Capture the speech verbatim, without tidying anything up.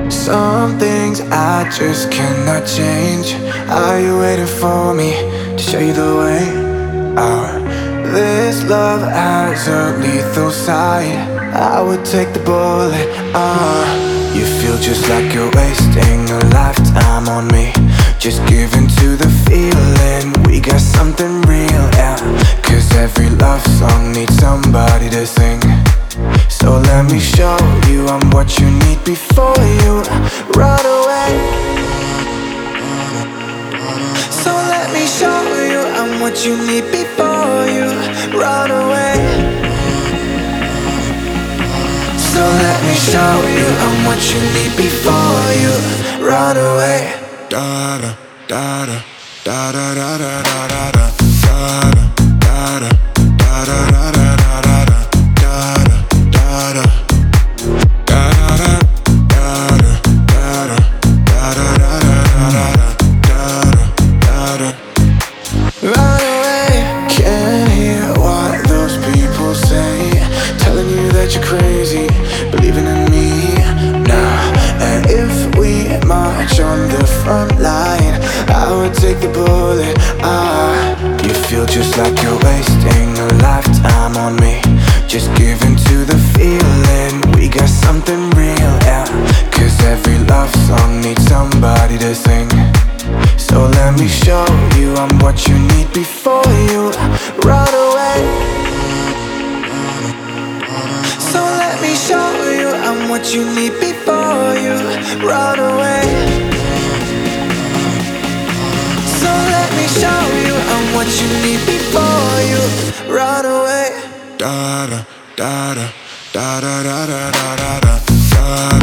Some things I just cannot change. Are you waiting for me to show you the way out? This love has a lethal side. I would take the bullet, ah. You feel just like you're wasting a lifetime on me. Just give in to the feeling. We got something real, yeah. Cause every love song needs somebody to sing. So let me show you I'm what you need before you run away. So let me show you I'm what you need before you run away. So let me show you I'm what you need before you run away. Da da da da da da da da da da da da da da da da da. Run away, can't hear what those people say, telling you that you're crazy, believing in me now. And if we march on the front line, I would take the bullet, ah. You feel just like you're wasting a lifetime on me. Just give in to the feeling. We got something real, yeah. Cause every love song needs somebody to sing. So let me show you I'm what you need before you run away. So let me show you I'm what you need before you run away. So let me show you I'm what you need before you run away. Da da da da da da da da da da da.